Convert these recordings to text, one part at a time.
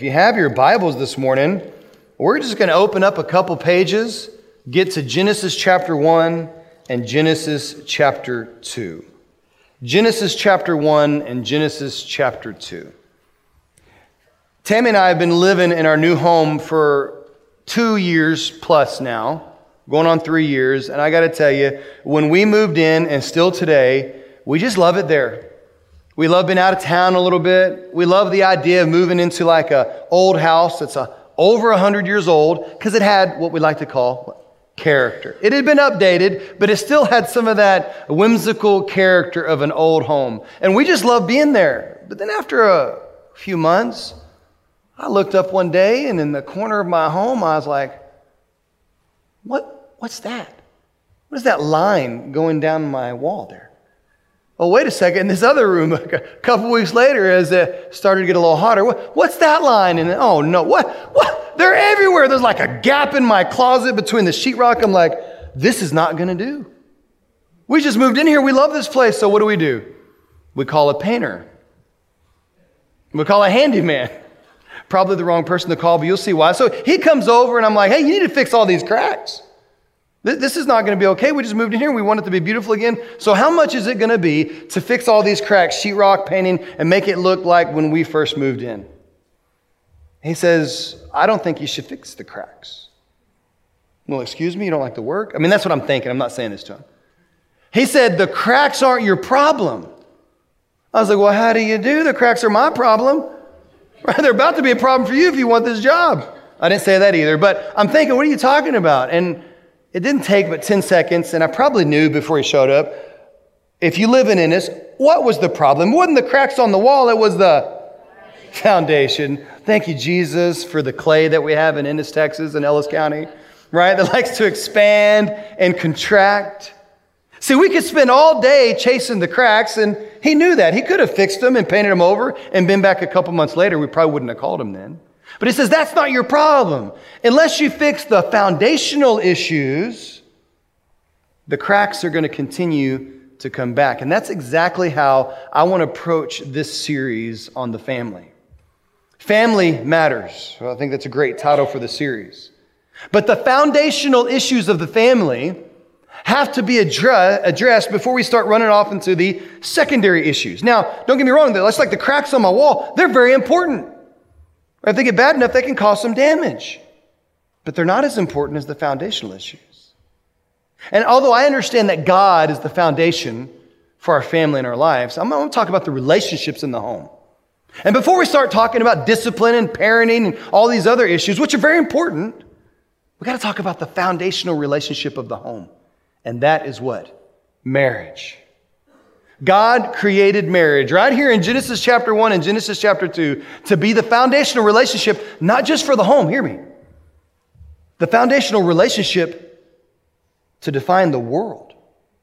you have your Bibles this morning, we're just going to open up a couple pages, get to Genesis chapter 1 and Genesis chapter 2. Genesis chapter 1 and Genesis chapter 2. Tammy and I have been living in our new home for 2 years plus now, going on 3 years, and I got to tell you, when we moved in and still today, we just love it there. We love being out of town a little bit. We love the idea of moving into like a old house that's over 100 years old because it had what we like to call character. It had been updated, but it still had some of that whimsical character of an old home. And we just love being there. But then after a few months, I looked up one day and in the corner of my home, I was like, what's that? What is that line going down my wall there? Oh, wait a second, in this other room, a couple weeks later, as it started to get a little hotter, what's that line? And oh no, what? They're everywhere. There's like a gap in my closet between the sheetrock. I'm like, this is not going to do. We just moved in here. We love this place. So what do? We call a painter. We call a handyman. Probably the wrong person to call, but you'll see why. So he comes over and I'm like, hey, you need to fix all these cracks. This is not going to be okay. We just moved in here. We want it to be beautiful again. So how much is it going to be to fix all these cracks, sheetrock, painting, and make it look like when we first moved in? He says, I don't think you should fix the cracks. Well, excuse me, you don't like the work? I mean, that's what I'm thinking. I'm not saying this to him. He said, the cracks aren't your problem. I was like, well, how do you do? The cracks are my problem. They're about to be a problem for you if you want this job. I didn't say that either, but I'm thinking, what are you talking about? And it didn't take but 10 seconds, and I probably knew before he showed up, if you live in Ennis, what was the problem? It wasn't the cracks on the wall, it was the foundation. Thank you, Jesus, for the clay that we have in Ennis, Texas, and Ellis County, right? That likes to expand and contract. See, we could spend all day chasing the cracks, and he knew that. He could have fixed them and painted them over and been back a couple months later. We probably wouldn't have called him then. But he says, that's not your problem. Unless you fix the foundational issues, the cracks are going to continue to come back. And that's exactly how I want to approach this series on the family. Family matters. Well, I think that's a great title for the series. But the foundational issues of the family have to be addressed before we start running off into the secondary issues. Now, don't get me wrong, that's like the cracks on my wall. They're very important. If they get bad enough, they can cause some damage. But they're not as important as the foundational issues. And although I understand that God is the foundation for our family and our lives, I'm going to talk about the relationships in the home. And before we start talking about discipline and parenting and all these other issues, which are very important, we've got to talk about the foundational relationship of the home. And that is what? Marriage. God created marriage right here in Genesis chapter 1 and Genesis chapter 2 to be the foundational relationship, not just for the home, hear me. The foundational relationship to define the world.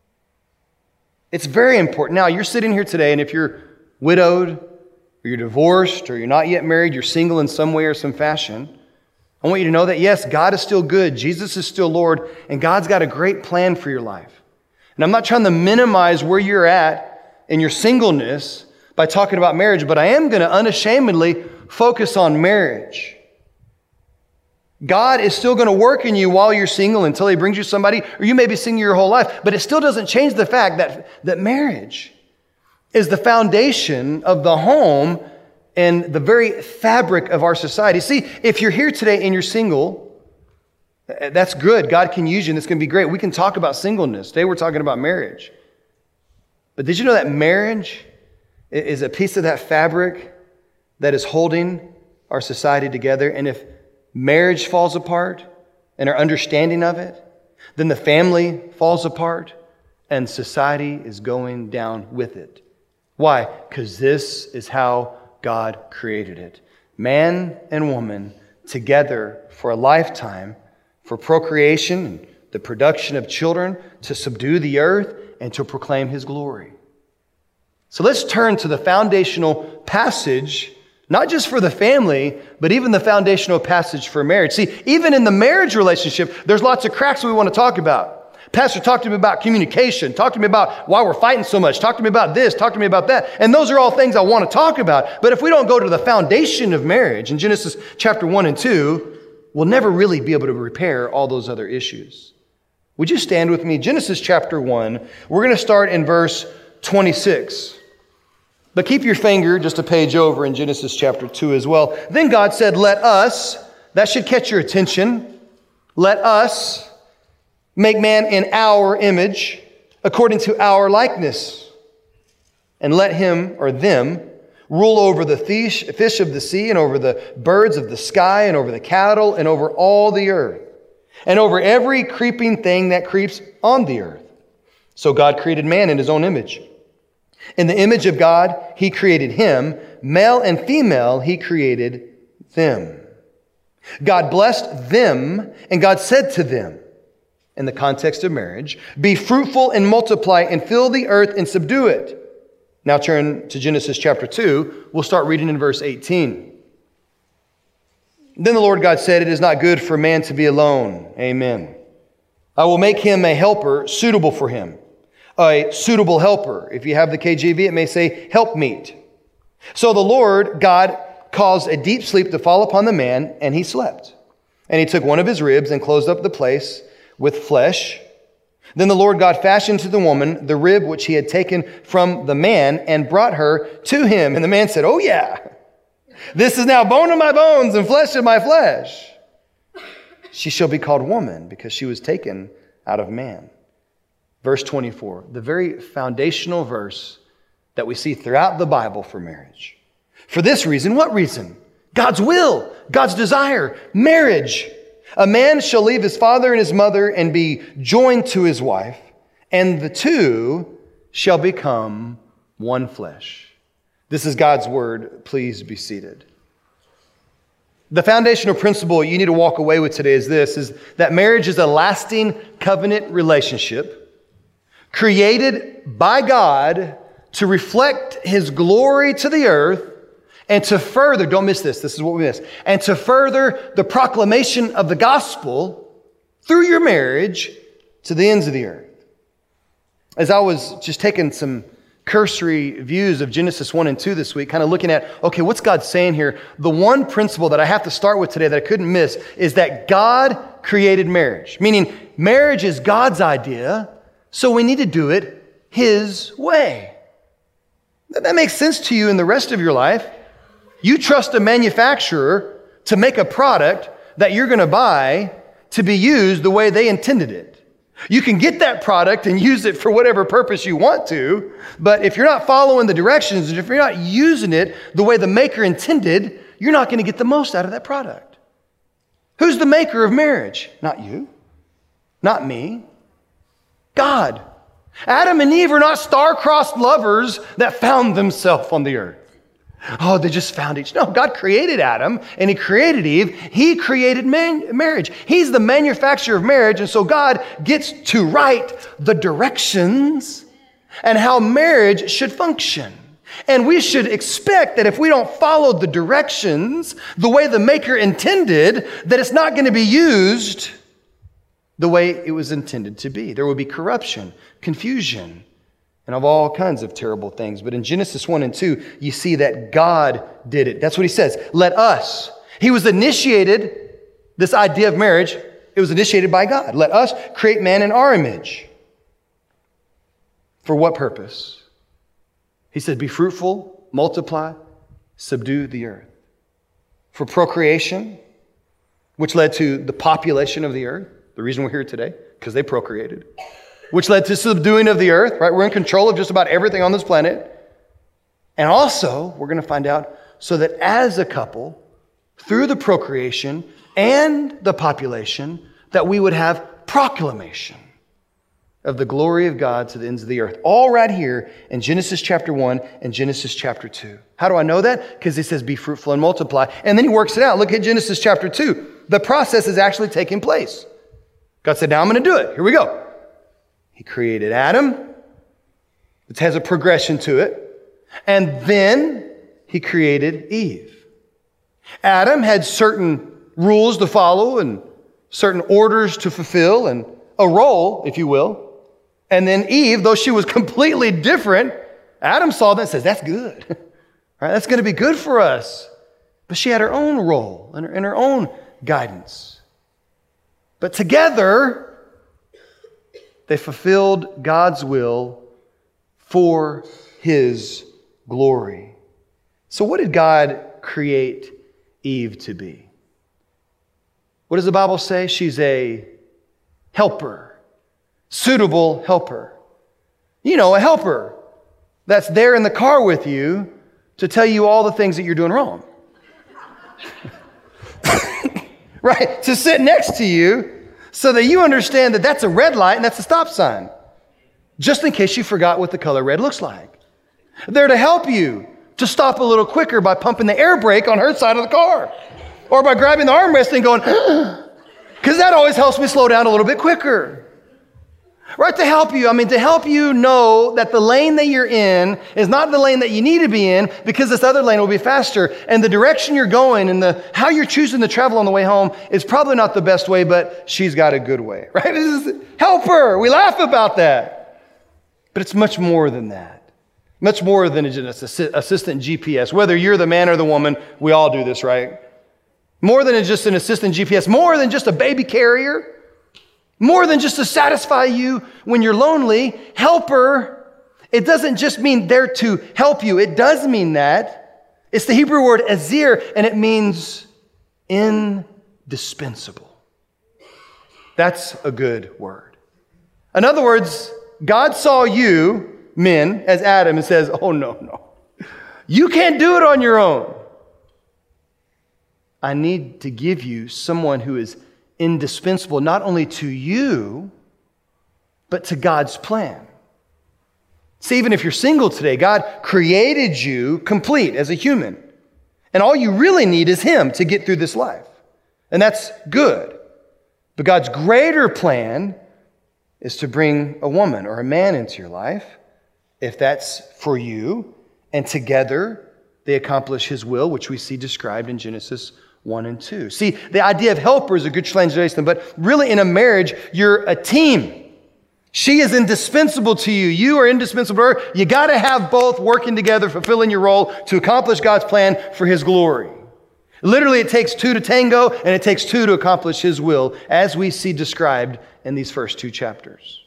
It's very important. Now, you're sitting here today, and if you're widowed, or you're divorced, or you're not yet married, you're single in some way or some fashion, I want you to know that, yes, God is still good, Jesus is still Lord, and God's got a great plan for your life. And I'm not trying to minimize where you're at in your singleness by talking about marriage, but I am going to unashamedly focus on marriage. God is still going to work in you while you're single until He brings you somebody, or you may be single your whole life, but it still doesn't change the fact that marriage is the foundation of the home and the very fabric of our society. See, if you're here today and you're single, that's good. God can use you, and it's going to be great. We can talk about singleness. Today we're talking about marriage. But did you know that marriage is a piece of that fabric that is holding our society together? And if marriage falls apart and our understanding of it, then the family falls apart and society is going down with it. Why? Because this is how God created it. Man and woman together for a lifetime, for procreation and the production of children, to subdue the earth and to proclaim His glory. So let's turn to the foundational passage, not just for the family, but even the foundational passage for marriage. See, even in the marriage relationship, there's lots of cracks we want to talk about. Pastor, talk to me about communication. Talk to me about why we're fighting so much. Talk to me about this. Talk to me about that. And those are all things I want to talk about. But if we don't go to the foundation of marriage in Genesis chapter 1 and 2, we'll never really be able to repair all those other issues. Would you stand with me? Genesis chapter 1. We're going to start in verse 26. But keep your finger just a page over in Genesis chapter 2 as well. Then God said, let us, that should catch your attention, let us make man in our image, according to our likeness, and let him or them rule over the fish of the sea and over the birds of the sky and over the cattle and over all the earth and over every creeping thing that creeps on the earth. So God created man in his own image. In the image of God, he created him. Male and female, he created them. God blessed them, and God said to them, in the context of marriage, be fruitful and multiply and fill the earth and subdue it. Now turn to Genesis chapter 2. We'll start reading in verse 18. Then the Lord God said, it is not good for man to be alone. Amen. I will make him a helper suitable for him. A suitable helper. If you have the KJV, it may say helpmeet. So the Lord God caused a deep sleep to fall upon the man, and he slept. And he took one of his ribs and closed up the place with flesh. Then the Lord God fashioned to the woman the rib which he had taken from the man and brought her to him. And the man said, oh yeah, this is now bone of my bones and flesh of my flesh. She shall be called woman because she was taken out of man. Verse 24, the very foundational verse that we see throughout the Bible for marriage. For this reason, what reason? God's will, God's desire, marriage. A man shall leave his father and his mother and be joined to his wife, and the two shall become one flesh. This is God's word. Please be seated. The foundational principle you need to walk away with today is this, is that marriage is a lasting covenant relationship created by God to reflect his glory to the earth and to further, don't miss this is what we miss, and to further the proclamation of the gospel through your marriage to the ends of the earth. As I was just taking some cursory views of Genesis 1 and 2 this week, kind of looking at, okay, what's God saying here? The one principle that I have to start with today that I couldn't miss is that God created marriage, meaning marriage is God's idea, so we need to do it his way. That makes sense to you in the rest of your life. You trust a manufacturer to make a product that you're going to buy to be used the way they intended it. You can get that product and use it for whatever purpose you want to, but if you're not following the directions and if you're not using it the way the maker intended, you're not going to get the most out of that product. Who's the maker of marriage? Not you, not me, God. Adam and Eve are not star-crossed lovers that found themselves on the earth. Oh, they just found each. No, God created Adam and he created Eve. He created marriage. He's the manufacturer of marriage. And so God gets to write the directions and how marriage should function. And we should expect that if we don't follow the directions the way the maker intended, that it's not going to be used the way it was intended to be. There will be corruption, confusion, and of all kinds of terrible things. But in Genesis 1 and 2, you see that God did it. That's what he says. Let us. He was initiated, this idea of marriage, it was initiated by God. Let us create man in our image. For what purpose? He said, be fruitful, multiply, subdue the earth. For procreation, which led to the population of the earth. The reason we're here today, because they procreated. Which led to subduing of the earth, right? We're in control of just about everything on this planet. And also, we're going to find out, so that as a couple, through the procreation and the population, that we would have proclamation of the glory of God to the ends of the earth. All right here in Genesis chapter 1 and Genesis chapter 2. How do I know that? Because he says, be fruitful and multiply. And then he works it out. Look at Genesis chapter 2. The process is actually taking place. God said, now I'm going to do it. Here we go. He created Adam. It has a progression to it. And then he created Eve. Adam had certain rules to follow and certain orders to fulfill. And a role, if you will. And then Eve, though she was completely different, Adam saw that and says, that's good. Right? That's going to be good for us. But she had her own role and her own guidance. But together, they fulfilled God's will for His glory. So what did God create Eve to be? What does the Bible say? She's a helper, suitable helper. You know, a helper that's there in the car with you to tell you all the things that you're doing wrong. Right? To sit next to you so that you understand that that's a red light and that's a stop sign. Just in case you forgot what the color red looks like. They're to help you to stop a little quicker by pumping the air brake on her side of the car. Or by grabbing the armrest and going, because that always helps me slow down a little bit quicker. Right, to help you. To help you know that the lane that you're in is not the lane that you need to be in because this other lane will be faster. And the direction you're going and how you're choosing to travel on the way home is probably not the best way, but she's got a good way. Right? This is helper. We laugh about that. But it's much more than that. Much more than just assistant GPS. Whether you're the man or the woman, we all do this, right? More than just an assistant GPS. More than just a baby carrier. More than just to satisfy you when you're lonely. Helper, it doesn't just mean there to help you. It does mean that. It's the Hebrew word azir, and it means indispensable. That's a good word. In other words, God saw you, men, as Adam, and says, oh, no. You can't do it on your own. I need to give you someone who is indispensable, not only to you, but to God's plan. See, even if you're single today, God created you complete as a human. And all you really need is Him to get through this life. And that's good. But God's greater plan is to bring a woman or a man into your life, if that's for you, and together they accomplish His will, which we see described in Genesis 1 and 2. See, the idea of helper is a good translation, but really in a marriage, you're a team. She is indispensable to you. You are indispensable to her. You got to have both working together, fulfilling your role to accomplish God's plan for His glory. Literally, it takes two to tango, and it takes two to accomplish His will, as we see described in these first two chapters.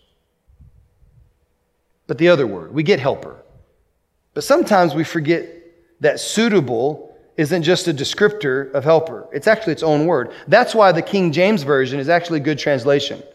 But the other word, we get helper. But sometimes we forget that suitable isn't just a descriptor of helper. It's actually its own word. That's why the King James Version is actually a good translation.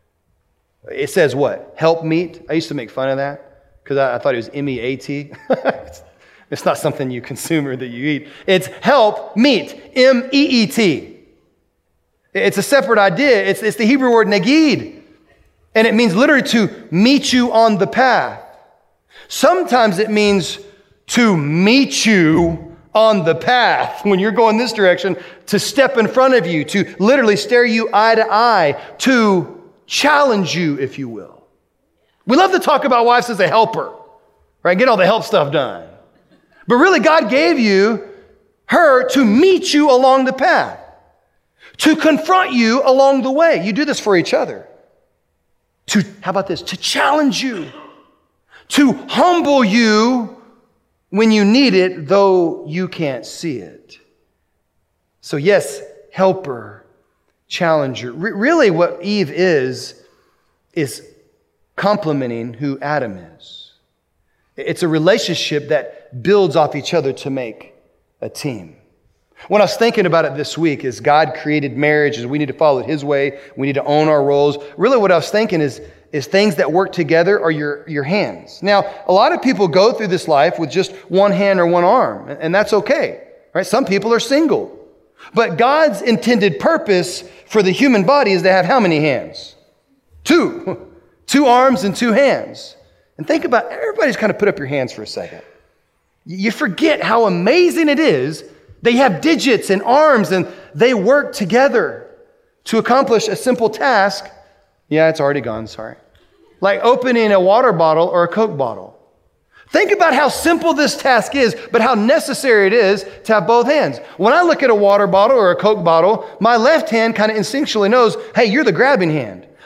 It says what? Help meet. I used to make fun of that because I thought it was M-E-A-T. It's not something you consume or that you eat. It's help meet. M-E-E-T. It's a separate idea. It's the Hebrew word negid. And it means literally to meet you on the path. Sometimes it means to meet you on the path when you're going this direction, to step in front of you, to literally stare you eye to eye, to challenge you, if you will. We love to talk about wives as a helper, right? Get all the help stuff done. But really, God gave you her to meet you along the path, to confront you along the way. You do this for each other. How about this? To challenge you, to humble you when you need it, though you can't see it. So yes, helper, challenger. Really what Eve is complementing who Adam is. It's a relationship that builds off each other to make a team. When I was thinking about it this week, as God created marriage, as we need to follow it His way, we need to own our roles. Really what I was thinking is things that work together are your hands. Now, a lot of people go through this life with just one hand or one arm, and that's okay, right? Some people are single. But God's intended purpose for the human body is to have how many hands? Two. 2 arms and 2 hands. And think about, everybody's kind of put up your hands for a second. You forget how amazing it is. They have digits and arms, and they work together to accomplish a simple task. Yeah, it's already gone, sorry. Like opening a water bottle or a Coke bottle. Think about how simple this task is, but how necessary it is to have both hands. When I look at a water bottle or a Coke bottle, my left hand kind of instinctually knows, hey, you're the grabbing hand.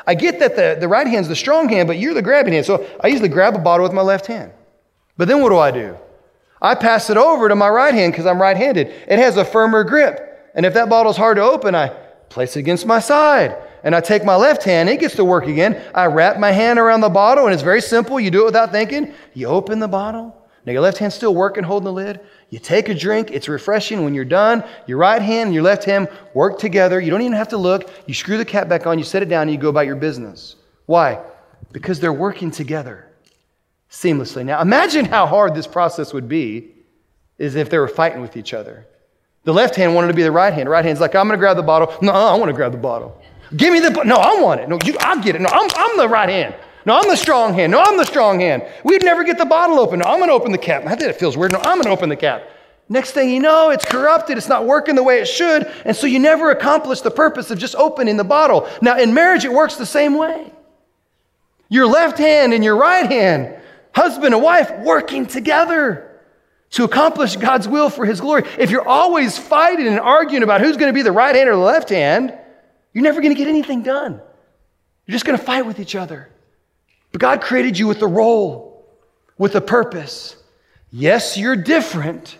I get that the right hand's the strong hand, but you're the grabbing hand. So I usually grab a bottle with my left hand. But then what do? I pass it over to my right hand because I'm right-handed. It has a firmer grip. And if that bottle's hard to open, I place it against my side. And I take my left hand, it gets to work again. I wrap my hand around the bottle, and it's very simple. You do it without thinking. You open the bottle. Now your left hand's still working, holding the lid. You take a drink. It's refreshing. When you're done, your right hand and your left hand work together. You don't even have to look. You screw the cap back on, you set it down, and you go about your business. Why? Because they're working together seamlessly. Now imagine how hard this process would be is if they were fighting with each other. The left hand wanted to be the right hand. The right hand's like, I'm going to grab the bottle. No, I want to grab the bottle. Give me the, no, I want it. No, I'll get it. No, I'm the right hand. No, I'm the strong hand. No, I'm the strong hand. We'd never get the bottle open. No, I'm going to open the cap. I think it feels weird. No, I'm going to open the cap. Next thing you know, it's corrupted. It's not working the way it should. And so you never accomplish the purpose of just opening the bottle. Now, in marriage, it works the same way. Your left hand and your right hand, husband and wife, working together to accomplish God's will for His glory. If you're always fighting and arguing about who's going to be the right hand or the left hand, you're never going to get anything done. You're just going to fight with each other. But God created you with a role, with a purpose. Yes, you're different,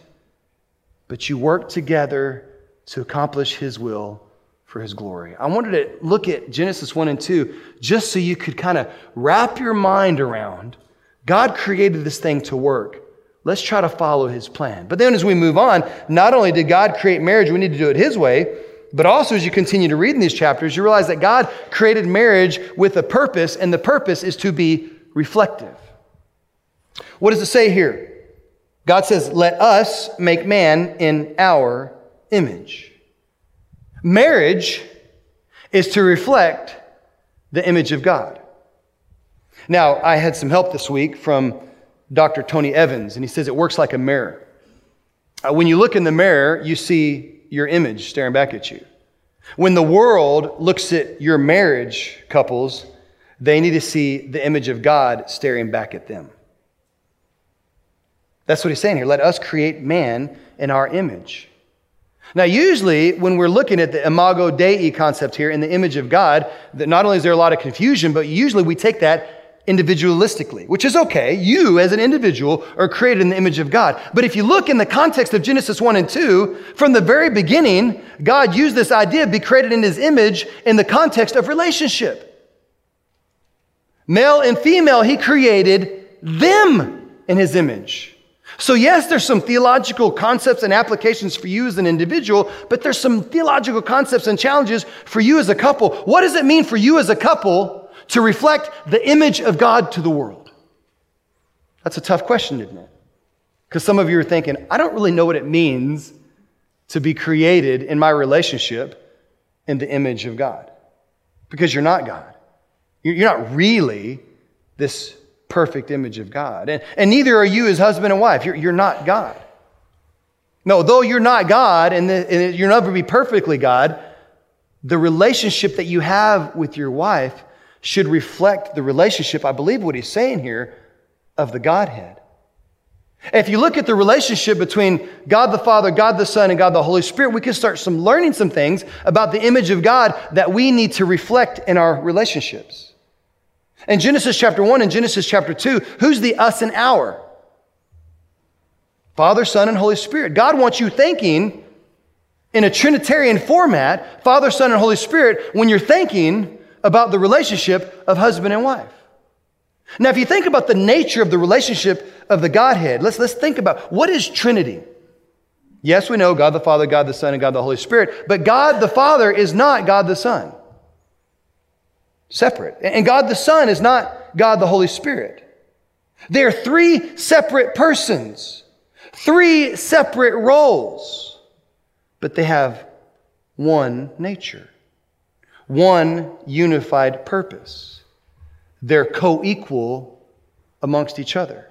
but you work together to accomplish His will for His glory. I wanted to look at Genesis 1 and 2 just so you could kind of wrap your mind around God created this thing to work. Let's try to follow His plan. But then as we move on, not only did God create marriage, we need to do it His way, but also as you continue to read in these chapters, you realize that God created marriage with a purpose, and the purpose is to be reflective. What does it say here? God says, let us make man in our image. Marriage is to reflect the image of God. Now, I had some help this week from Dr. Tony Evans, and he says it works like a mirror. When you look in the mirror, you see your image staring back at you. When the world looks at your marriage couples, they need to see the image of God staring back at them. That's what he's saying here. Let us create man in our image. Now, usually when we're looking at the imago Dei concept here in the image of God, that not only is there a lot of confusion, but usually we take that individualistically, which is okay. You as an individual are created in the image of God. But if you look in the context of Genesis 1 and 2, from the very beginning, God used this idea of be created in His image in the context of relationship. Male and female, He created them in His image. So yes, there's some theological concepts and applications for you as an individual, but there's some theological concepts and challenges for you as a couple. What does it mean for you as a couple to reflect the image of God to the world? That's a tough question, isn't it? Because some of you are thinking, I don't really know what it means to be created in my relationship in the image of God. Because you're not God. You're not really this perfect image of God. And neither are you as husband and wife. You're not God. No, though you're not God and you'll never be perfectly God, the relationship that you have with your wife should reflect the relationship, I believe what he's saying here, of the Godhead. If you look at the relationship between God the Father, God the Son, and God the Holy Spirit, we can start learning some things about the image of God that we need to reflect in our relationships. In Genesis chapter 1 and Genesis chapter 2, who's the us and our? Father, Son, and Holy Spirit. God wants you thinking in a Trinitarian format, Father, Son, and Holy Spirit, when you're thinking about the relationship of husband and wife. Now, if you think about the nature of the relationship of the Godhead, let's think about what is Trinity. Yes, we know God the Father, God the Son, and God the Holy Spirit, but God the Father is not God the Son. Separate. And God the Son is not God the Holy Spirit. They are three separate persons, three separate roles, but they have one nature. One unified purpose. They're co-equal amongst each other.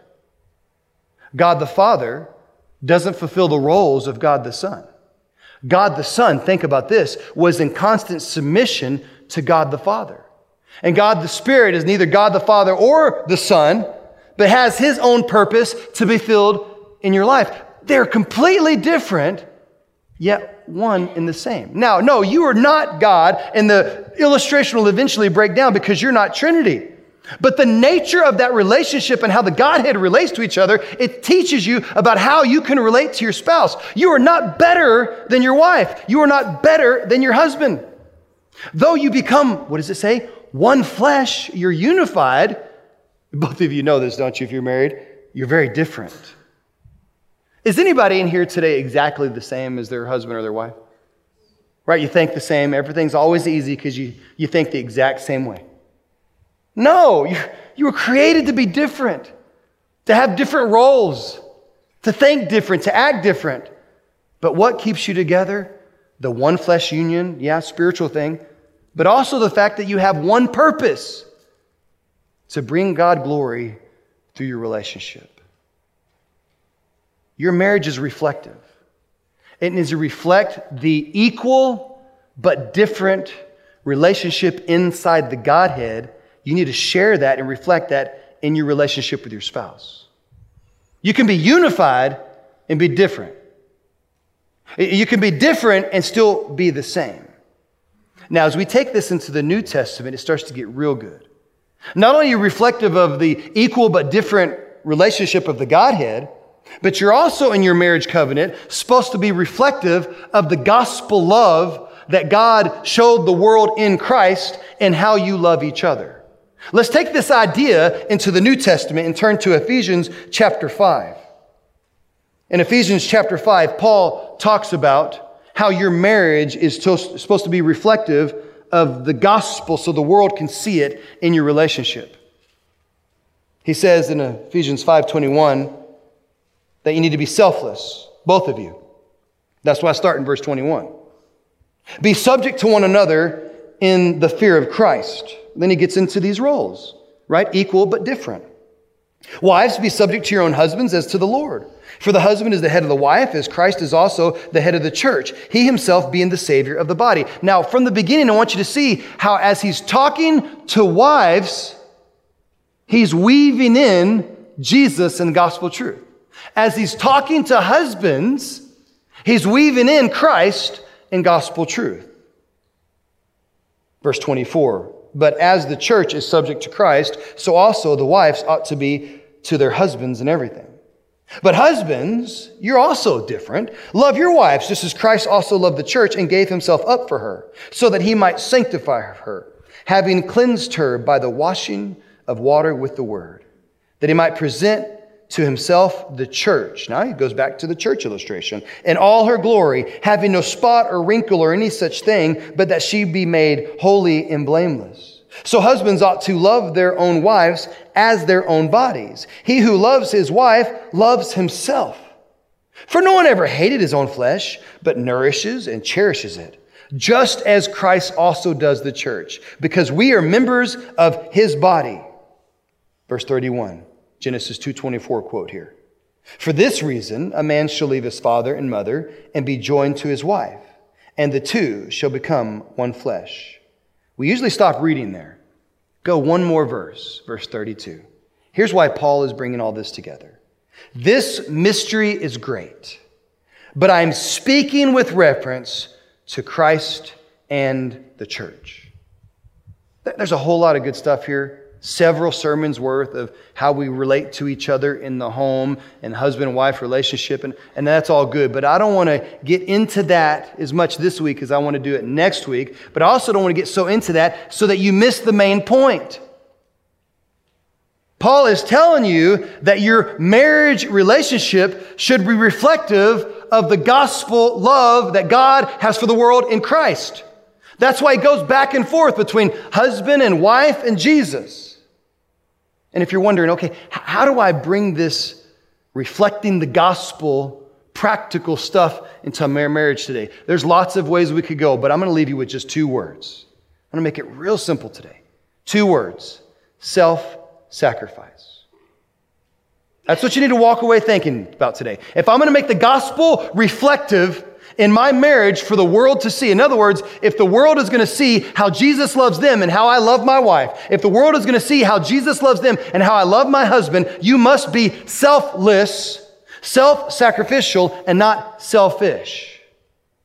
God the Father doesn't fulfill the roles of God the Son. God the Son, think about this, was in constant submission to God the Father. And God the Spirit is neither God the Father or the Son, but has His own purpose to be filled in your life. They're completely different, yet one and the same. Now, no, you are not God, and the illustration will eventually break down because you're not Trinity. But the nature of that relationship and how the Godhead relates to each other, it teaches you about how you can relate to your spouse. You are not better than your wife. You are not better than your husband. Though you become, what does it say? One flesh, you're unified. Both of you know this, don't you, if you're married? You're very different. Is anybody in here today exactly the same as their husband or their wife? Right? You think the same. Everything's always easy because you think the exact same way. No, you were created to be different, to have different roles, to think different, to act different. But what keeps you together? The one flesh union, yeah, spiritual thing, but also the fact that you have one purpose, to bring God glory through your relationship. Your marriage is reflective. It needs to reflect the equal but different relationship inside the Godhead. You need to share that and reflect that in your relationship with your spouse. You can be unified and be different. You can be different and still be the same. Now, as we take this into the New Testament, it starts to get real good. Not only are you reflective of the equal but different relationship of the Godhead, but you're also in your marriage covenant supposed to be reflective of the gospel love that God showed the world in Christ and how you love each other. Let's take this idea into the New Testament and turn to Ephesians chapter 5. In Ephesians chapter 5, Paul talks about how your marriage is supposed to be reflective of the gospel so the world can see it in your relationship. He says in Ephesians 5:21 that you need to be selfless, both of you. That's why I start in verse 21. Be subject to one another in the fear of Christ. Then he gets into these roles, right? Equal but different. Wives, be subject to your own husbands as to the Lord. For the husband is the head of the wife, as Christ is also the head of the church, he himself being the Savior of the body. Now, from the beginning, I want you to see how as he's talking to wives, he's weaving in Jesus and gospel truth. As he's talking to husbands, he's weaving in Christ and gospel truth. Verse 24, but as the church is subject to Christ, so also the wives ought to be to their husbands in everything. But husbands, you're also different. Love your wives, just as Christ also loved the church and gave himself up for her, so that he might sanctify her, having cleansed her by the washing of water with the word, that he might present to himself the church. Now he goes back to the church illustration. In all her glory, having no spot or wrinkle or any such thing, but that she be made holy and blameless. So husbands ought to love their own wives as their own bodies. He who loves his wife loves himself. For no one ever hated his own flesh, but nourishes and cherishes it, just as Christ also does the church, because we are members of his body. Verse 31. Genesis 2:24 quote here. For this reason, a man shall leave his father and mother and be joined to his wife, and the two shall become one flesh. We usually stop reading there. Go one more verse, verse 32. Here's why Paul is bringing all this together. This mystery is great, but I'm speaking with reference to Christ and the church. There's a whole lot of good stuff here. Several sermons worth of how we relate to each other in the home and husband and wife relationship. And that's all good. But I don't want to get into that as much this week as I want to do it next week. But I also don't want to get so into that so that you miss the main point. Paul is telling you that your marriage relationship should be reflective of the gospel love that God has for the world in Christ. That's why he goes back and forth between husband and wife and Jesus. And if you're wondering, okay, how do I bring this reflecting the gospel, practical stuff into my marriage today? There's lots of ways we could go, but I'm going to leave you with just 2 words. I'm going to make it real simple today. 2 words, self-sacrifice. That's what you need to walk away thinking about today. If I'm going to make the gospel reflective in my marriage for the world to see. In other words, if the world is going to see how Jesus loves them and how I love my wife, if the world is going to see how Jesus loves them and how I love my husband, you must be selfless, self-sacrificial, and not selfish.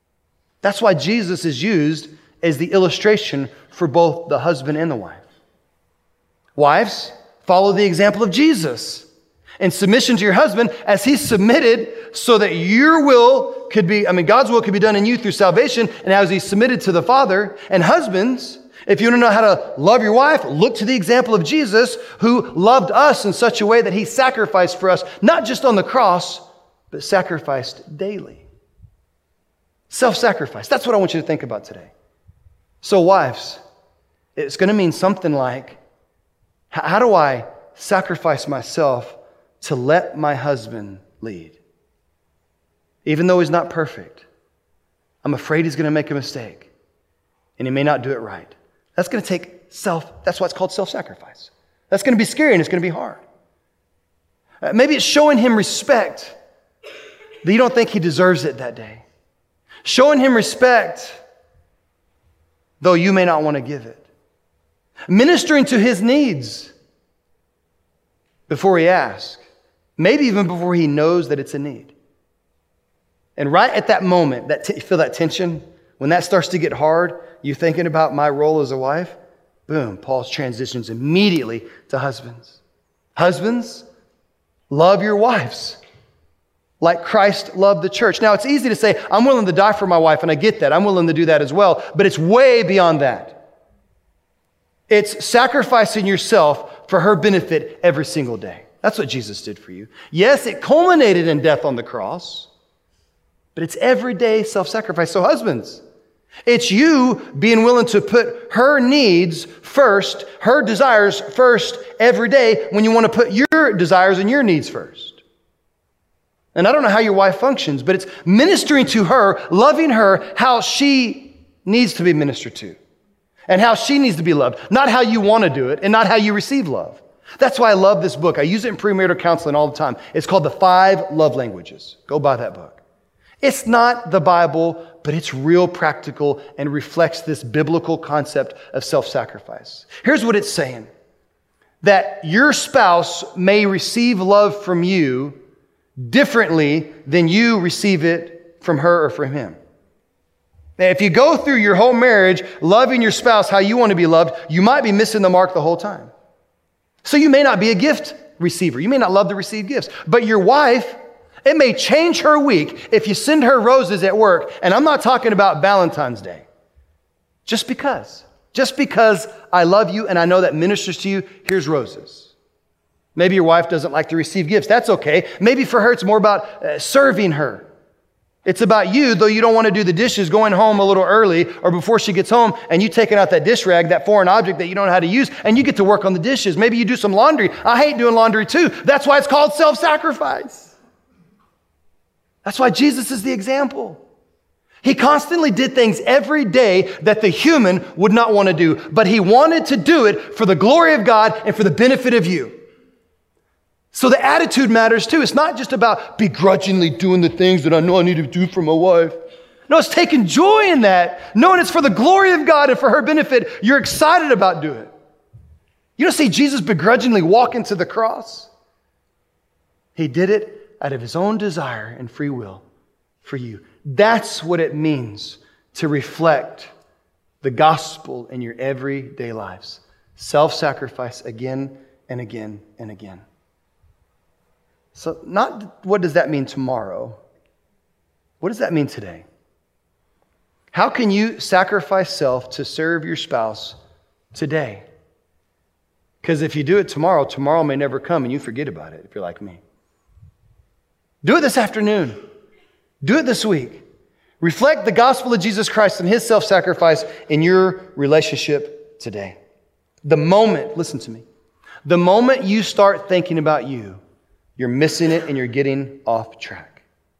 That's why Jesus is used as the illustration for both the husband and the wife. Wives, follow the example of Jesus in submission to your husband as he submitted so that your will could be, God's will could be done in you through salvation, and as he submitted to the Father. And husbands, if you want to know how to love your wife, look to the example of Jesus, who loved us in such a way that he sacrificed for us, not just on the cross, but sacrificed daily. Self-sacrifice. That's what I want you to think about today. So wives, it's going to mean something like, how do I sacrifice myself to let my husband lead? Even though he's not perfect, I'm afraid he's going to make a mistake and he may not do it right. That's going to take that's why it's called self-sacrifice. That's going to be scary and it's going to be hard. Maybe it's showing him respect that you don't think he deserves it that day. Showing him respect, though you may not want to give it. Ministering to his needs before he asks. Maybe even before he knows that it's a need. And right at that moment, you feel that tension? When that starts to get hard, you thinking about my role as a wife? Boom, Paul transitions immediately to husbands. Husbands, love your wives like Christ loved the church. Now, it's easy to say, I'm willing to die for my wife, and I get that. I'm willing to do that as well. But it's way beyond that. It's sacrificing yourself for her benefit every single day. That's what Jesus did for you. Yes, it culminated in death on the cross, but it's everyday self-sacrifice. So husbands, it's you being willing to put her needs first, her desires first every day when you want to put your desires and your needs first. And I don't know how your wife functions, but it's ministering to her, loving her how she needs to be ministered to and how she needs to be loved, not how you want to do it and not how you receive love. That's why I love this book. I use it in premarital counseling all the time. It's called The 5 Love Languages. Go buy that book. It's not the Bible, but it's real practical and reflects this biblical concept of self-sacrifice. Here's what it's saying. That your spouse may receive love from you differently than you receive it from her or from him. Now, if you go through your whole marriage loving your spouse how you want to be loved, you might be missing the mark the whole time. So you may not be a gift receiver. You may not love to receive gifts. But your wife, it may change her week if you send her roses at work. And I'm not talking about Valentine's Day. Just because. Just because I love you and I know that ministers to you, here's roses. Maybe your wife doesn't like to receive gifts. That's okay. Maybe for her, it's more about serving her. It's about you, though you don't want to do the dishes, going home a little early or before she gets home and you taking out that dish rag, that foreign object that you don't know how to use, and you get to work on the dishes. Maybe you do some laundry. I hate doing laundry too. That's why it's called self-sacrifice. That's why Jesus is the example. He constantly did things every day that the human would not want to do, but he wanted to do it for the glory of God and for the benefit of you. So the attitude matters too. It's not just about begrudgingly doing the things that I know I need to do for my wife. No, it's taking joy in that, knowing it's for the glory of God and for her benefit. You're excited about doing it. You don't see Jesus begrudgingly walking to the cross. He did it out of his own desire and free will for you. That's what it means to reflect the gospel in your everyday lives. Self-sacrifice again and again and again. So not what does that mean tomorrow? What does that mean today? How can you sacrifice self to serve your spouse today? Because if you do it tomorrow, tomorrow may never come and you forget about it if you're like me. Do it this afternoon. Do it this week. Reflect the gospel of Jesus Christ and his self-sacrifice in your relationship today. The moment, listen to me, the moment you start thinking about you, you're missing it and you're getting off track.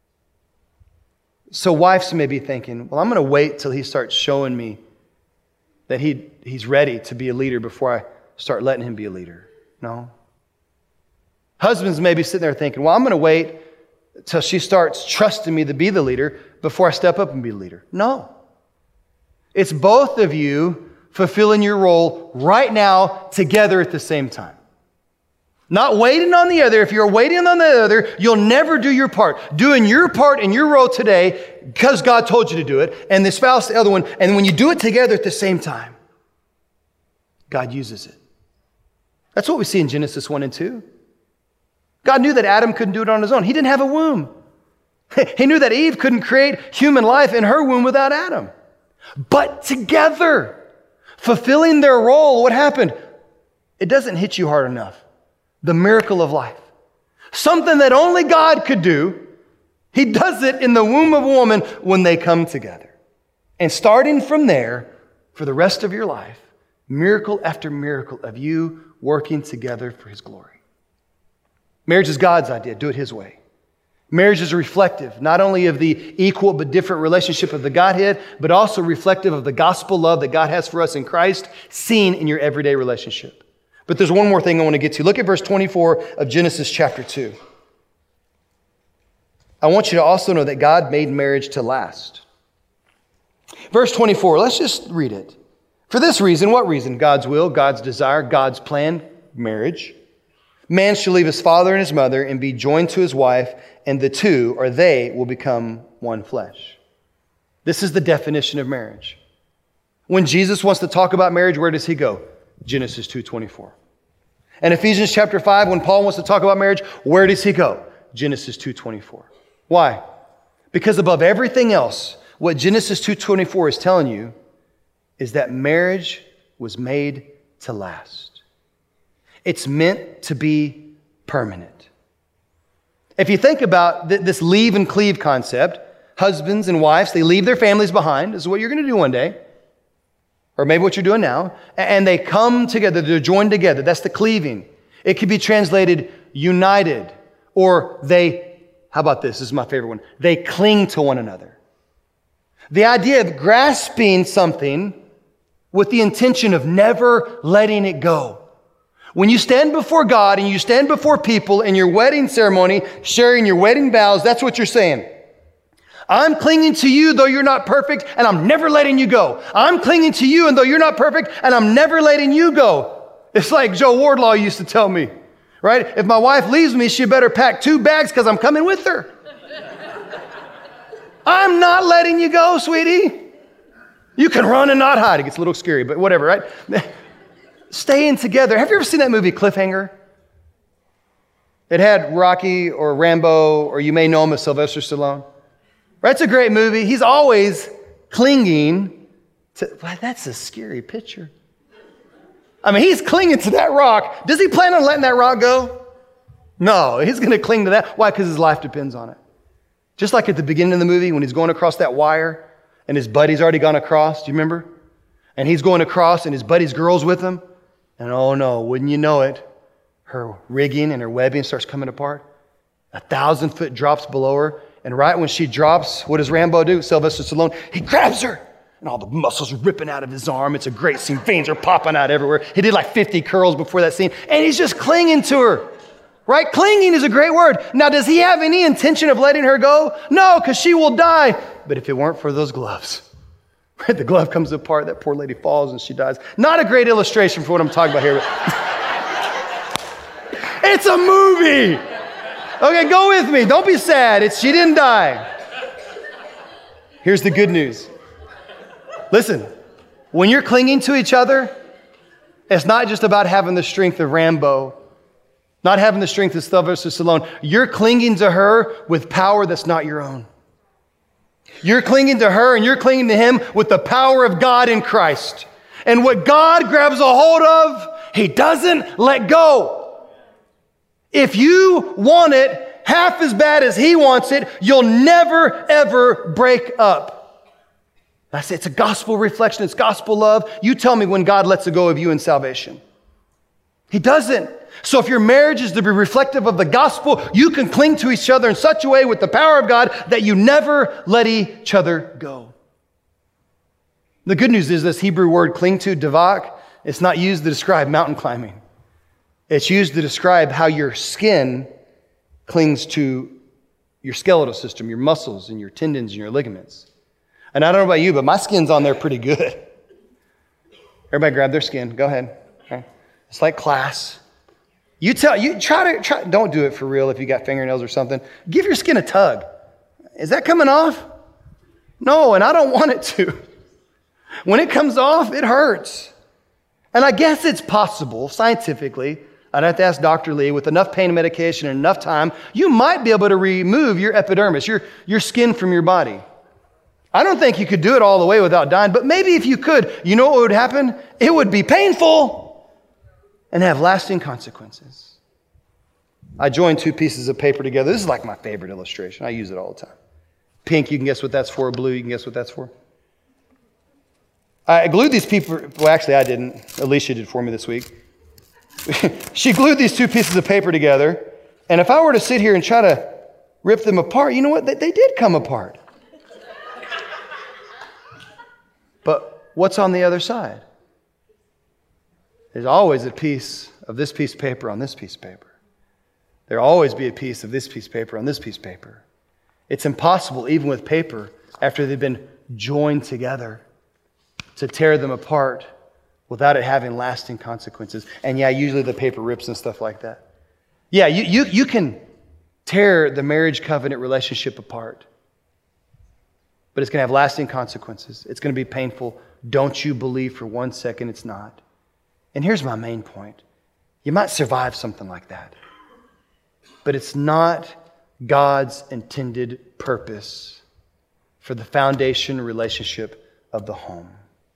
So wives may be thinking, well, I'm going to wait till he starts showing me that he's ready to be a leader before I start letting him be a leader. No. Husbands may be sitting there thinking, well, I'm going to wait till she starts trusting me to be the leader before I step up and be the leader. No. It's both of you fulfilling your role right now together at the same time. Not waiting on the other. If you're waiting on the other, you'll never do your part. Doing your part in your role today because God told you to do it, and the spouse, the other one. And when you do it together at the same time, God uses it. That's what we see in Genesis 1 and 2. God knew that Adam couldn't do it on his own. He didn't have a womb. He knew that Eve couldn't create human life in her womb without Adam. But together, fulfilling their role, what happened? It doesn't hit you hard enough. The miracle of life. Something that only God could do. He does it in the womb of a woman when they come together. And starting from there, for the rest of your life, miracle after miracle of you working together for His glory. Marriage is God's idea. Do it His way. Marriage is reflective, not only of the equal but different relationship of the Godhead, but also reflective of the gospel love that God has for us in Christ, seen in your everyday relationship. But there's one more thing I want to get to. Look at verse 24 of Genesis chapter 2. I want you to also know that God made marriage to last. Verse 24, let's just read it. For this reason, what reason? God's will, God's desire, God's plan, marriage. Man shall leave his father and his mother and be joined to his wife, and the two, or they, will become one flesh. This is the definition of marriage. When Jesus wants to talk about marriage, where does He go? Genesis 2:24. And Ephesians chapter 5, when Paul wants to talk about marriage, where does he go? Genesis 2:24. Why? Because above everything else, what Genesis 2:24 is telling you is that marriage was made to last. It's meant to be permanent. If you think about this leave and cleave concept, husbands and wives, they leave their families behind. This is what you're going to do one day. Or maybe what you're doing now. And they come together, they're joined together. That's the cleaving. It could be translated united. Or how about this? This is my favorite one. They cling to one another. The idea of grasping something with the intention of never letting it go. When you stand before God and you stand before people in your wedding ceremony, sharing your wedding vows, that's what you're saying. I'm clinging to you though you're not perfect, and I'm never letting you go. I'm clinging to you and though you're not perfect, and I'm never letting you go. It's like Joe Wardlaw used to tell me, right? If my wife leaves me, she better pack 2 bags because I'm coming with her. I'm not letting you go, sweetie. You can run and not hide. It gets a little scary, but whatever, right? Staying together. Have you ever seen that movie Cliffhanger? It had Rocky or Rambo, or you may know him as Sylvester Stallone. That's a great movie. He's always clinging to... Well, that's a scary picture. I mean, he's clinging to that rock. Does he plan on letting that rock go? No, he's going to cling to that. Why? Because his life depends on it. Just like at the beginning of the movie when he's going across that wire and his buddy's already gone across. Do you remember? And he's going across and his buddy's girl's with him. And oh no, wouldn't you know it, her rigging and her webbing starts coming apart. 1,000-foot drops below her. And right when she drops, what does Rambo do? Sylvester Stallone, he grabs her. And all the muscles are ripping out of his arm. It's a great scene. Veins are popping out everywhere. He did like 50 curls before that scene. And he's just clinging to her. Right? Clinging is a great word. Now, does he have any intention of letting her go? No, because she will die. But if it weren't for those gloves, the glove comes apart, that poor lady falls and she dies. Not a great illustration for what I'm talking about here. It's a movie. Okay, go with me. Don't be sad. She didn't die. Here's the good news. Listen, when you're clinging to each other, it's not just about having the strength of Rambo, not having the strength of Sylvester Stallone. You're clinging to her with power that's not your own. You're clinging to her and you're clinging to him with the power of God in Christ. And what God grabs a hold of, He doesn't let go. If you want it half as bad as He wants it, you'll never, ever break up. That's it. It's a gospel reflection. It's gospel love. You tell me when God lets go of you in salvation. He doesn't. So if your marriage is to be reflective of the gospel, you can cling to each other in such a way with the power of God that you never let each other go. The good news is this Hebrew word cling to, davak, it's not used to describe mountain climbing. It's used to describe how your skin clings to your skeletal system, your muscles and your tendons and your ligaments. And I don't know about you, but my skin's on there pretty good. Everybody grab their skin. Go ahead. Okay. It's like class. Try, don't do it for real if you got fingernails or something. Give your skin a tug. Is that coming off? No, and I don't want it to. When it comes off, it hurts. And I guess it's possible, scientifically, I'd have to ask Dr. Lee, with enough pain medication and enough time, you might be able to remove your epidermis, your skin from your body. I don't think you could do it all the way without dying, but maybe if you could, you know what would happen? It would be painful and have lasting consequences. I joined two pieces of paper together. This is like my favorite illustration. I use it all the time. Pink, you can guess what that's for. Blue, you can guess what that's for. I glued these people, well, actually I didn't. Alicia did for me this week. She glued these two pieces of paper together, and if I were to sit here and try to rip them apart, you know what? They did come apart. But what's on the other side? There's always a piece of this piece of paper on this piece of paper. There'll always be a piece of this piece of paper on this piece of paper. It's impossible, even with paper, after they've been joined together, to tear them apart without it having lasting consequences. And yeah, usually the paper rips and stuff like that. Yeah, you can tear the marriage covenant relationship apart, but it's going to have lasting consequences. It's going to be painful. Don't you believe for 1 second it's not. And here's my main point. You might survive something like that, but it's not God's intended purpose for the foundation relationship of the home.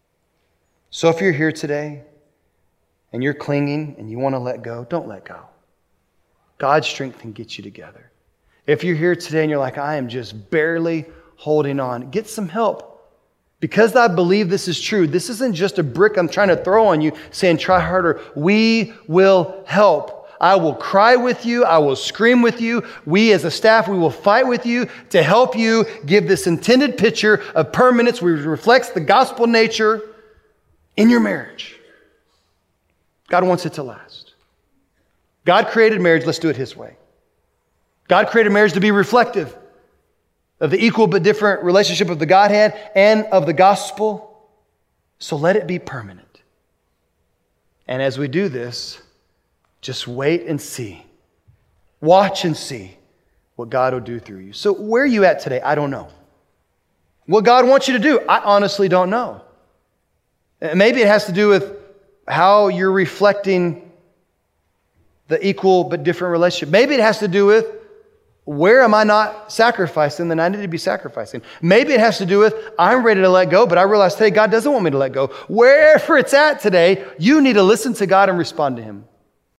So if you're here today and you're clinging and you want to let go, don't let go. God's strength can get you together. If you're here today and you're like, I am just barely holding on, get some help. Because I believe this is true. This isn't just a brick I'm trying to throw on you saying, try harder. We will help. I will cry with you. I will scream with you. We as a staff, we will fight with you to help you give this intended picture of permanence which reflects the gospel nature in your marriage. God wants it to last. God created marriage. Let's do it His way. God created marriage to be reflective of the equal but different relationship of the Godhead and of the gospel. So let it be permanent. And as we do this, just wait and see. Watch and see what God will do through you. So where are you at today? I don't know. What God wants you to do, I honestly don't know. Maybe it has to do with how you're reflecting the equal but different relationship. Maybe it has to do with where am I not sacrificing that I need to be sacrificing. Maybe it has to do with I'm ready to let go, but I realize today God doesn't want me to let go. Wherever it's at today, you need to listen to God and respond to Him.